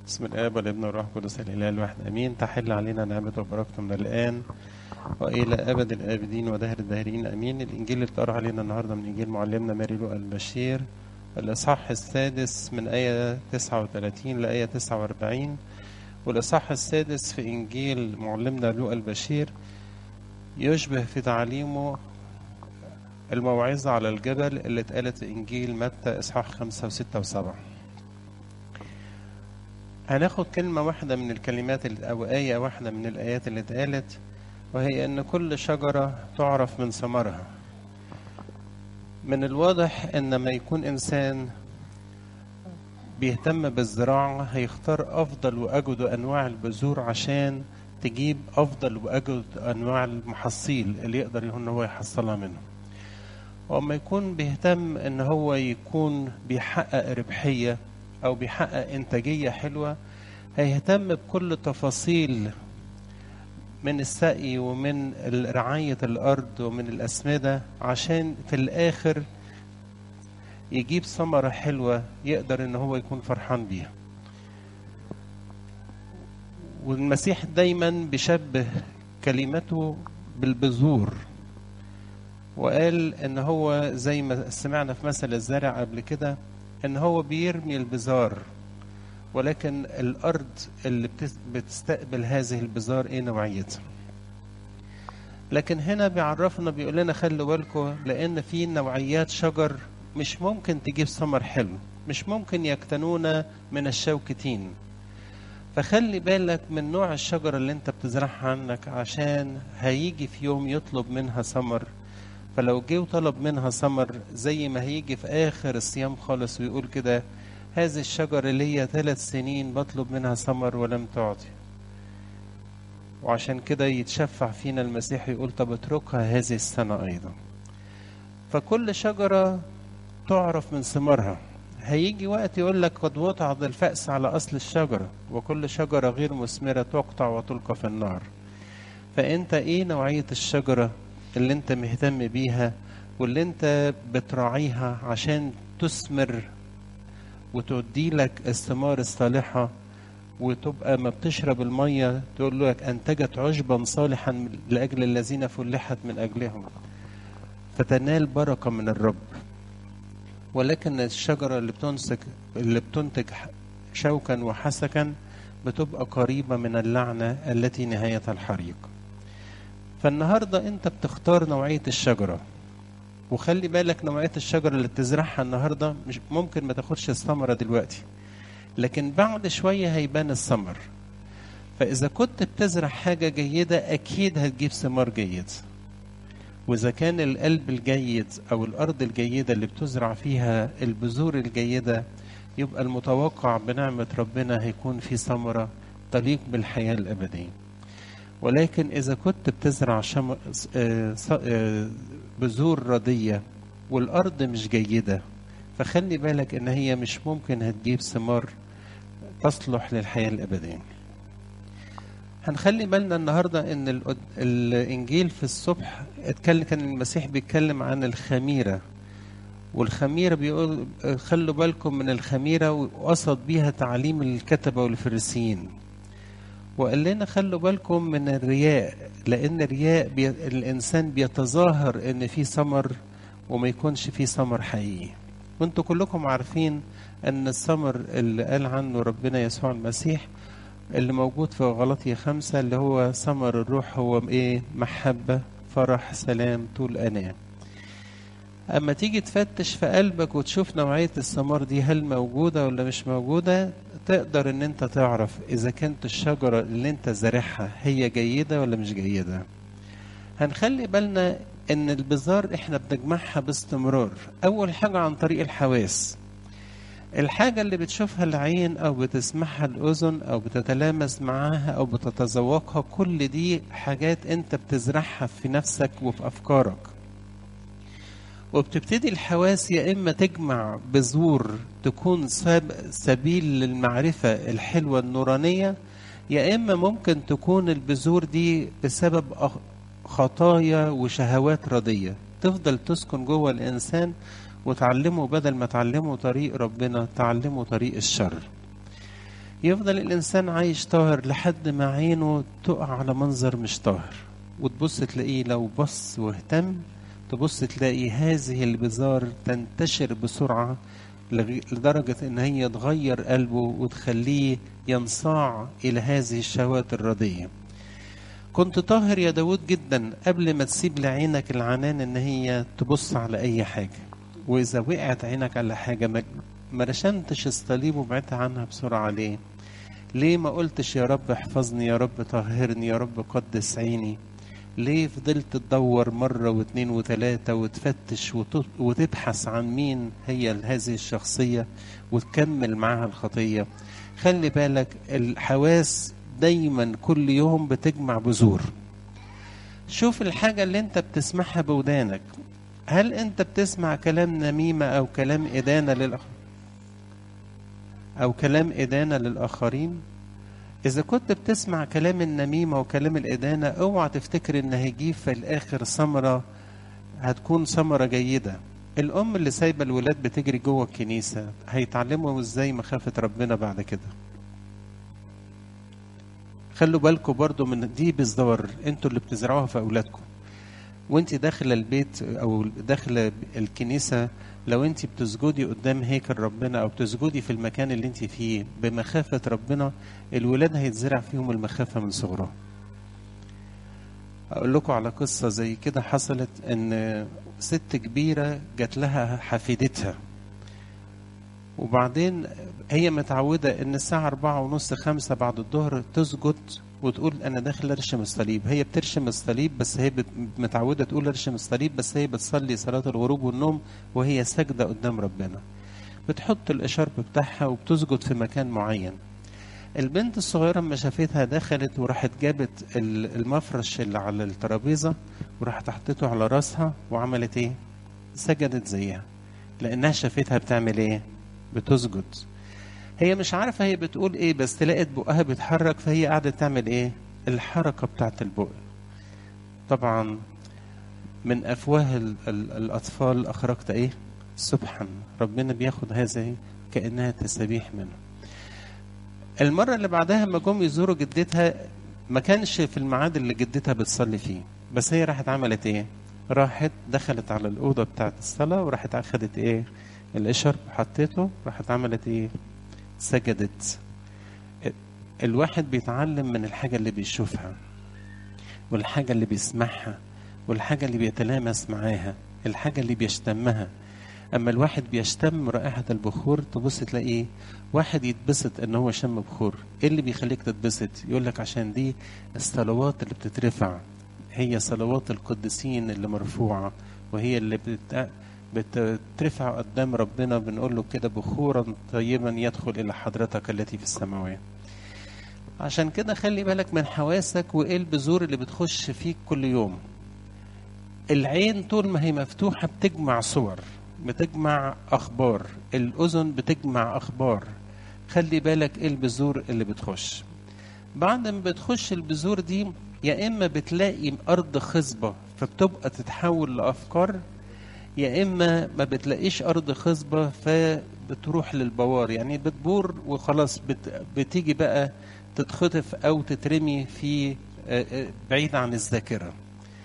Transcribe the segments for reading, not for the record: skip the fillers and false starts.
بسم الآب والابن والروح القدس الإله الواحد آمين. تحل علينا نعمة وبركته من الآن وإلى أبد الآبدين ودهر الداهرين آمين. الإنجيل اللي اتقرأ علينا النهاردة من إنجيل معلمنا ماري لوقا البشير، الإصحاح السادس من آية 39 لآية 49، والإصحاح السادس في إنجيل معلمنا لوقا البشير يشبه في تعليمه الموعظة على الجبل اللي اتقالت في إنجيل متى إصحاح 5 و6 و7. هناخد كلمة واحدة من الكلمات أو آية واحدة من الآيات اللي اتقالت، وهي أن كل شجرة تعرف من ثمرها. من الواضح أن ما يكون إنسان بيهتم بالزراعة هيختار أفضل وأجود أنواع البذور عشان تجيب أفضل وأجود أنواع المحاصيل اللي يقدر إن هو يحصلها منه. وأما يكون بيهتم أن هو يكون بيحقق ربحية أو بيحقق إنتاجية حلوة، هيهتم بكل تفاصيل من السقي ومن رعاية الأرض ومن الأسمدة عشان في الآخر يجيب ثمرة حلوة يقدر إن هو يكون فرحان بيها. والمسيح دايما بيشبه كلمته بالبذور، وقال إن هو زي ما سمعنا في مثل الزارع قبل كده إن هو بيرمي البذار، ولكن الأرض اللي بتستقبل هذه البذار إيه نوعيتها. لكن هنا بيعرفنا بيقول لنا خلوا بالكم، لأن في نوعيات شجر مش ممكن تجيب ثمر حلو، مش ممكن يكتنون من الشوكتين. فخلي بالك من نوع الشجرة اللي انت بتزرعها عنك، عشان هيجي في يوم يطلب منها ثمر. فلو جه وطلب منها ثمر زي ما هيجي في آخر الصيام خالص ويقول كده: هذه الشجرة اللي هي 3 سنين بطلب منها ثمر ولم تعطي. وعشان كده يتشفع فينا المسيح يقول: طب اتركها هذه السنة أيضا. فكل شجرة تعرف من ثمرها. هيجي وقت يقول لك: قد وضعت الفأس على أصل الشجرة، وكل شجرة غير مثمرة تقطع وتلقى في النار. فأنت إيه نوعية الشجرة اللي أنت مهتم بيها واللي أنت بتراعيها عشان تثمر وتودي لك الثمار الصالحة، وتبقى ما بتشرب المية تقول لك: أنتجت عشبا صالحا لأجل الذين فلحت من أجلهم، فتنال بركة من الرب. ولكن الشجرة اللي بتنتج شوكا وحسكا بتبقى قريبة من اللعنة التي نهايتها الحريق. فالنهاردة أنت بتختار نوعية الشجرة، وخلي بالك نوعية الشجرة اللي بتزرعها النهاردة مش ممكن ما تاخدش الثمرة دلوقتي، لكن بعد شوية هيبان الثمر. فإذا كنت بتزرع حاجة جيدة أكيد هتجيب ثمار جيد. وإذا كان القلب الجيد أو الأرض الجيدة اللي بتزرع فيها البذور الجيدة، يبقى المتوقع بنعمة ربنا هيكون في ثمرة تليق بالحياة الأبدية. ولكن إذا كنت بتزرع بذور ردية والأرض مش جيدة، فخلي بالك إن هي مش ممكن هتجيب ثمار تصلح للحياة الأبدية. هنخلي بالنا النهاردة إن الإنجيل في الصبح كان المسيح بيتكلم عن الخميرة، والخميرة بيقول خلوا بالكم من الخميرة، وقصد بيها تعليم الكتبة والفريسيين. وقال لنا خلوا بالكم من الرياء، لأن الرياء الإنسان بيتظاهر إن في ثمر وما يكونش في ثمر حقيقي. وانتوا كلكم عارفين أن الثمر اللي قال عنه ربنا يسوع المسيح اللي موجود في غلطية 5 اللي هو ثمر الروح هو إيه؟ محبة، فرح، سلام، طول أناة. أما تيجي تفتش في قلبك وتشوف نوعية الثمار دي هل موجودة ولا مش موجودة، تقدر ان انت تعرف اذا كانت الشجرة اللي انت زارعها هي جيدة ولا مش جيدة. هنخلي بالنا ان البذار احنا بنجمعها باستمرار. اول حاجة عن طريق الحواس، الحاجة اللي بتشوفها العين او بتسمعها الاذن او بتتلامس معاها او بتتذوقها، كل دي حاجات انت بتزرعها في نفسك وفي افكارك. وبتبتدي الحواس يا إما تجمع بذور تكون سبيل للمعرفة الحلوة النورانية، يا إما ممكن تكون البذور دي بسبب خطايا وشهوات ردية تفضل تسكن جوه الإنسان، وتعلمه بدل ما تعلمه طريق ربنا تعلمه طريق الشر. يفضل الإنسان عايش طاهر لحد ما عينه تقع على منظر مش طاهر، وتبص تلاقيه لو بص واهتم تبص تلاقي هذه البذار تنتشر بسرعة لدرجة إن هي تغير قلبه وتخليه ينصاع إلى هذه الشهوات الردية. كنت طاهر يا داود جدا قبل ما تسيب لعينك العنان إن هي تبص على أي حاجة، وإذا وقعت عينك على حاجة ما رشمتش الصليب وبعدت عنها بسرعة. ليه؟ ليه ما قلتش يا رب احفظني، يا رب طهرني، يا رب قدس عيني؟ ليه فضلت تدور مرة واثنين وثلاثة وتفتش وتبحث عن مين هي هذه الشخصية وتكمل معها الخطية؟ خلي بالك الحواس دايما كل يوم بتجمع بذور. شوف الحاجة اللي انت بتسمعها بودانك، هل انت بتسمع كلام نميمة او كلام إدانة للآخرين؟ إذا كنت بتسمع كلام النميمة وكلام الإدانة اوعى تفتكر إن هيجيب في الآخر ثمرة هتكون ثمرة جيدة. الأم اللي سايبة الولاد بتجري جوه الكنيسة هيتعلموا إزاي مخافة ربنا بعد كده؟ خلوا بالكم برضو من دي بذار انتوا اللي بتزرعوها في أولادكم. وانت داخله البيت او داخله الكنيسه، لو انت بتسجدي قدام هيكل ربنا او بتسجدي في المكان اللي انت فيه بمخافه ربنا، الولاد هيتزرع فيهم المخافه من صغرهم. اقول لكم على قصه زي كده حصلت، ان ست كبيره جات لها حفيدتها، وبعدين هي متعوده ان الساعه 4:30 5 بعد الظهر تسجد وتقول انا داخل ارشم الصليب. هي بترشم الصليب بس هي متعوده تقول ارشم الصليب، بس هي بتصلي صلاه الغروب والنوم وهي ساجده قدام ربنا. بتحط الاشارب بتاعها وبتسجد في مكان معين. البنت الصغيره لما شافتها دخلت وراحت جابت المفرش اللي على الترابيزه وراحت حطيته على راسها وعملت ايه؟ سجدت زيها، لانها شافتها بتعمل ايه؟ بتسجد. هي مش عارفة هي بتقول ايه، بس تلاقت بقها بيتحرك فهي قاعدة تعمل ايه؟ الحركة بتاعت البق. طبعا من افواه الاطفال اخرجت ايه؟ سبحا. ربنا بياخد هذه كأنها تسبيح منه. المرة اللي بعدها لما جم يزوروا جدتها ما كانش في الميعاد اللي جدتها بتصلي فيه، بس هي راحت عملت ايه؟ راحت دخلت على الأوضة بتاعت الصلاة وراحت أخدت ايه؟ الإشارب حطيته، راحت عملت ايه؟ سجدت. الواحد بيتعلم من الحاجة اللي بيشوفها والحاجة اللي بيسمعها والحاجة اللي بيتلامس معاها، الحاجة اللي بيشتمها. أما الواحد بيشتم رائحة البخور تبص تلاقيه واحد يتبسط إن هو شم بخور. إيه اللي بيخليك تتبسط؟ يقول لك عشان دي الصلوات اللي بتترفع، هي صلوات القديسين اللي مرفوعة، وهي اللي بترفع قدام ربنا. بنقول له كده بخورا طيبا يدخل إلى حضرتك التي في السماوات. عشان كده خلي بالك من حواسك وإيه البذور اللي بتخش فيك كل يوم. العين طول ما هي مفتوحة بتجمع صور، بتجمع أخبار. الأذن بتجمع أخبار. خلي بالك إيه البذور اللي بتخش. بعد ما بتخش البذور دي يا إما بتلاقي أرض خصبة فبتبقى تتحول لأفكار، يا إما ما بتلاقيش أرض خصبة فبتروح للبوار، يعني بتبور وخلاص بتيجي بقى تتخطف أو تترمي في بعيد عن الذاكرة.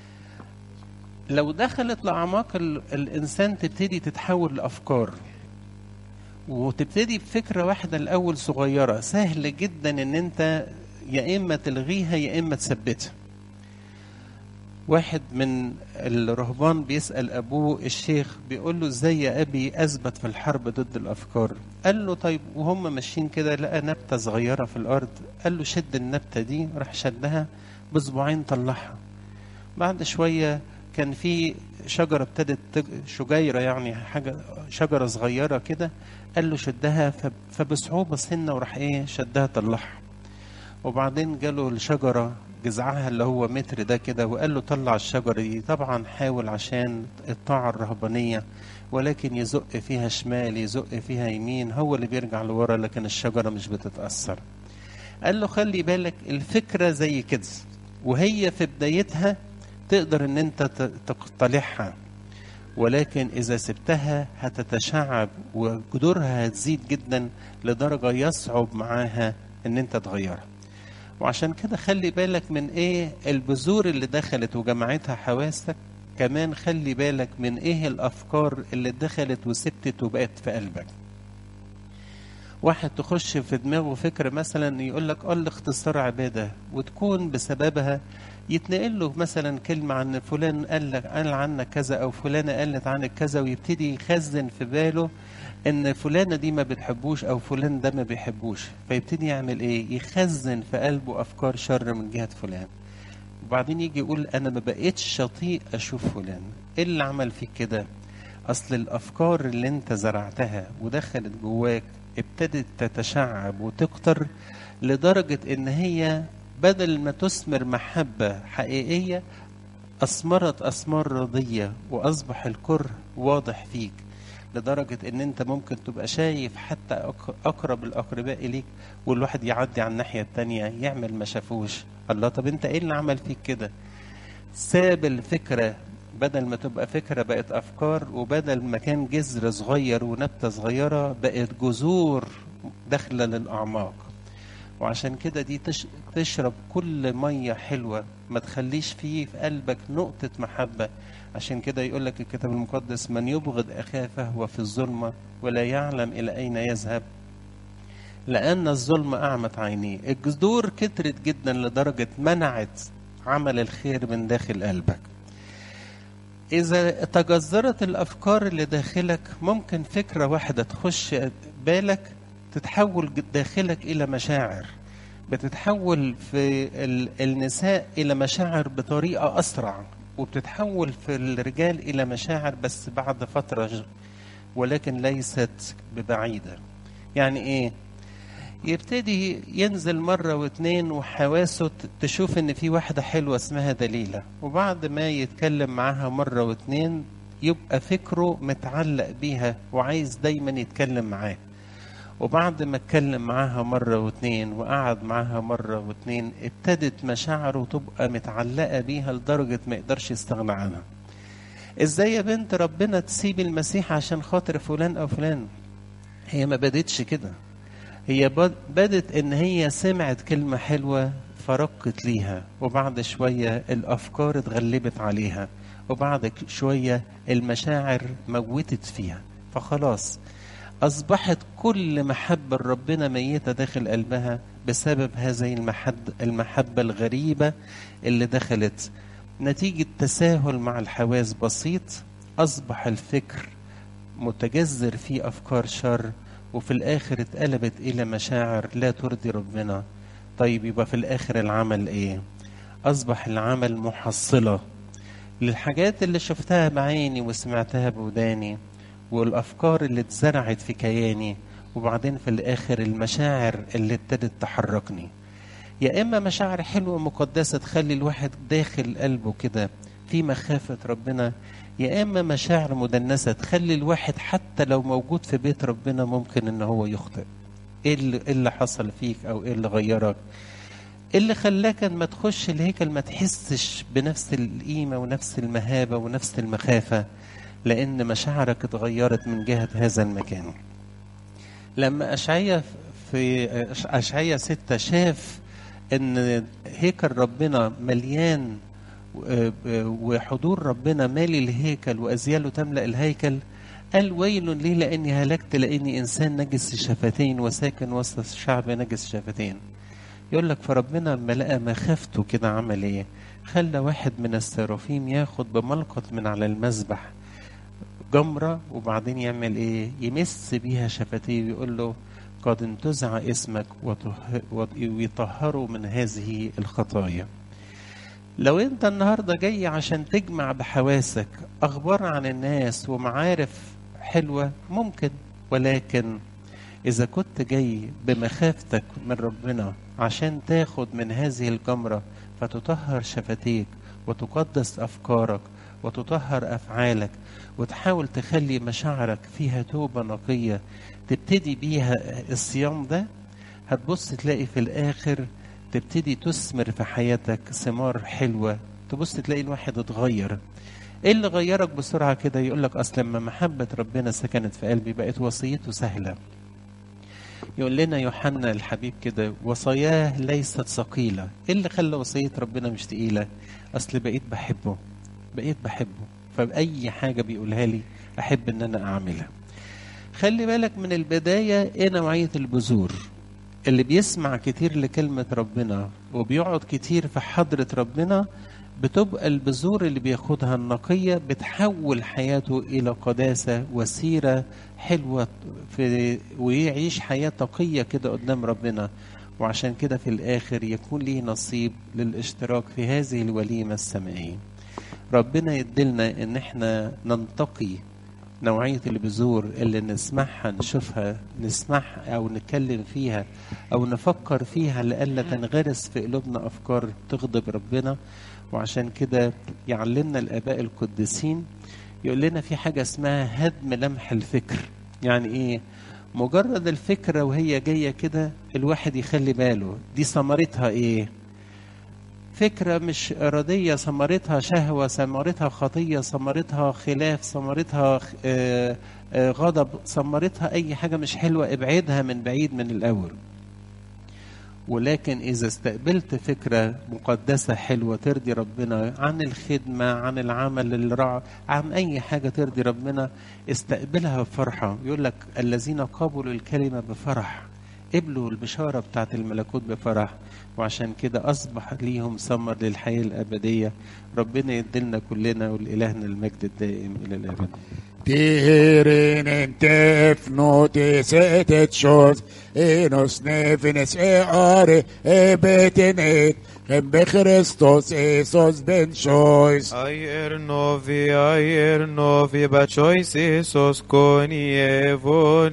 لو دخلت لأعماق الإنسان تبتدي تتحول لأفكار، وتبتدي بفكرة واحدة الأول صغيرة سهل جدا إن أنت يا إما تلغيها يا إما تثبتها. واحد من الرهبان بيسأل أبوه الشيخ بيقول له إزاي يا أبي أثبت في الحرب ضد الأفكار؟ قال له طيب وهم ماشيين كده لقى نبتة صغيرة في الأرض، قال له شد النبتة دي، راح شدها بصباعين طلعها. بعد شوية كان في شجرة ابتدت شجيرة، يعني حاجة شجرة صغيرة كده، قال له شدها فبصعوبة سنة وراح ايه شدها طلعها. وبعدين جاله الشجرة جذعها اللي هو متر ده كده وقال له طلع الشجرة دي. طبعا حاول عشان الطاعة الرهبانية، ولكن يزق فيها شمال يزق فيها يمين، هو اللي بيرجع لورا لكن الشجرة مش بتتأثر. قال له خلي بالك الفكرة زي كده وهي في بدايتها تقدر ان انت تقتلعها، ولكن اذا سبتها هتتشعب وجذورها هتزيد جدا لدرجة يصعب معاها ان انت تغيرها. وعشان كده خلي بالك من ايه البذور اللي دخلت وجمعتها حواسك، كمان خلي بالك من ايه الافكار اللي دخلت وسبتت وبقت في قلبك. واحد تخش في دماغه فكرة مثلا يقول لك الاختصار عبادة، وتكون بسببها يتنقل له مثلا كلمة عن فلان قال عنك كذا، او فلانة قالت عنك كذا، ويبتدي يخزن في باله ان فلانة دي ما بتحبوش او فلان ده ما بيحبوش، فيبتدي يعمل ايه؟ يخزن في قلبه افكار شر من جهة فلان. وبعدين يجي يقول انا ما بقيتش شطيء اشوف فلان. ايه اللي عمل فيك كده؟ اصل الافكار اللي انت زرعتها ودخلت جواك ابتدت تتشعب وتكتر، لدرجة ان هي بدل ما تثمر محبة حقيقية اثمرت اثمار رضية، واصبح الكره واضح فيك، لدرجة ان انت ممكن تبقى شايف حتى اقرب الاقرباء اليك، والواحد يعدي على الناحية التانية يعمل ما شافوش. الله، طب انت ايه اللي عمل فيك كده؟ ساب الفكرة، بدل ما تبقى فكرة بقت افكار، وبدل ما كان جذر صغير ونبتة صغيرة بقت جذور داخلة للاعماق. وعشان كده دي تشرب كل مية حلوة، ما تخليش فيه في قلبك نقطة محبة. عشان كده يقول لك الكتاب المقدس من يبغض أخاه فهو في الظلمة ولا يعلم إلى أين يذهب، لأن الظلم أعمت عينيه. الجذور كترت جدا لدرجة منعت عمل الخير من داخل قلبك. إذا تجذرت الأفكار اللي داخلك، ممكن فكرة واحدة تخش بالك تتحول داخلك إلى مشاعر، بتتحول في النساء إلى مشاعر بطريقة أسرع، وبتتحول في الرجال إلى مشاعر بس بعد فترة، ولكن ليست ببعيدة. يعني إيه؟ يبتدي ينزل مرة واتنين وحواسه تشوف ان في واحدة حلوة اسمها دليلة، وبعد ما يتكلم معاها مرة واتنين يبقى فكره متعلق بيها وعايز دايما يتكلم معاه. وبعد ما اتكلم معاها مرة واتنين وقعد معاها مرة واتنين، ابتدت مشاعره تبقى متعلقة بيها لدرجة ما يقدرش يستغنى عنها. ازاي يا بنت ربنا تسيب المسيح عشان خاطر فلان او فلان؟ هي ما بدتش كده، هي بدت ان هي سمعت كلمة حلوة فرقت ليها، وبعد شوية الافكار اتغلبت عليها، وبعد شوية المشاعر موتت فيها، فخلاص اصبحت كل محبة ربنا ميتة داخل قلبها بسبب هذه المحبة الغريبة اللي دخلت نتيجة تساهل مع الحواس بسيط. اصبح الفكر متجذر فيه افكار شر، وفي الآخر اتقلبت إلى مشاعر لا ترضي ربنا. طيب يبقى في الآخر العمل إيه؟ أصبح العمل محصلة للحاجات اللي شفتها بعيني وسمعتها بوداني، والأفكار اللي اتزرعت في كياني، وبعدين في الآخر المشاعر اللي ابتدت تحركني. يا إما مشاعر حلوة مقدسة تخلي الواحد داخل قلبه كده في مخافة ربنا، يا إما مشاعر مدنسة تخلي الواحد حتى لو موجود في بيت ربنا ممكن إن هو يخطئ. إيه اللي حصل فيك؟ أو إيه اللي غيرك؟ إيه اللي خلاك ما تخش الهيكل ما تحسش بنفس القيمة ونفس المهابة ونفس المخافة؟ لأن مشاعرك اتغيرت من جهة هذا المكان. لما أشعيا في أشعيا 6 شاف إن هيكل ربنا مليان وحضور ربنا مالي الهيكل وأزياله تملأ الهيكل، قال ويل لي لأني هلكت، لأني إنسان نجس الشفتين وساكن وسط الشعب نجس الشفتين. يقول لك فربنا لما لقى مخافته كده عمل إيه؟ خلى واحد من السرافيم ياخد بملقط من على المذبح جمرة، وبعدين يعمل إيه؟ يمس بيها شفتيه ويقول له قد انتزع اسمك ويطهروا من هذه الخطايا. لو انت النهاردة جاي عشان تجمع بحواسك اخبار عن الناس ومعارف حلوة ممكن، ولكن اذا كنت جاي بمخافتك من ربنا عشان تاخد من هذه الجمرة فتطهر شفتيك وتقدس افكارك وتطهر افعالك، وتحاول تخلي مشاعرك فيها توبة نقية تبتدي بيها الصيام ده، هتبص تلاقي في الاخر تبتدي تثمر في حياتك ثمار حلوة. تبص تلاقي الواحد اتغير. ايه اللي غيرك بسرعة كده؟ يقولك اصل لما محبة ربنا سكنت في قلبي بقت وصيته سهلة. يقول لنا يوحنا الحبيب كده وصاياه ليست ثقيلة. ايه اللي خلى وصية ربنا مش تقيلة؟ اصل بقيت بحبه، فبأي حاجة بيقولها لي احب ان انا اعملها. خلي بالك من البداية ايه نوعية البذور. اللي بيسمع كتير لكلمة ربنا وبيقعد كتير في حضرة ربنا بتبقى البذور اللي بياخدها النقية بتحول حياته إلى قداسة وسيرة حلوة ويعيش حياة تقية كده قدام ربنا. وعشان كده في الآخر يكون ليه نصيب للاشتراك في هذه الوليمة السمائية. ربنا يدلنا إن احنا ننتقي نوعية البذور اللي نسمعها نسمعها أو نتكلم فيها أو نفكر فيها لألا تنغرس في قلوبنا أفكار تغضب ربنا. وعشان كده يعلمنا الآباء القديسين يقول لنا في حاجة اسمها هدم لمح الفكر. يعني إيه؟ مجرد الفكرة وهي جاية كده الواحد يخلي باله دي ثمرتها إيه؟ فكرة مش إرادية ثمرتها شهوة، ثمرتها خطية، ثمرتها خلاف، ثمرتها غضب، ثمرتها أي حاجة مش حلوة ابعدها من بعيد من الأول. ولكن إذا استقبلت فكرة مقدسة حلوة ترضي ربنا عن الخدمة، عن العمل عن أي حاجة ترضي ربنا، استقبلها بفرحة. يقول لك الذين قبلوا الكلمة بفرح قبلوا البشارة بتاعت الملكوت بفرح. وعشان كده أصبح ليهم ثمر للحياة الأبدية. ربنا يدلنا كلنا ولإلهنا المجد الدائم إلى الأبد. Tirin tefnotis et shos enos nefines are ebetenet be Christos esos ben shois Ayer novi ba choice esos con evon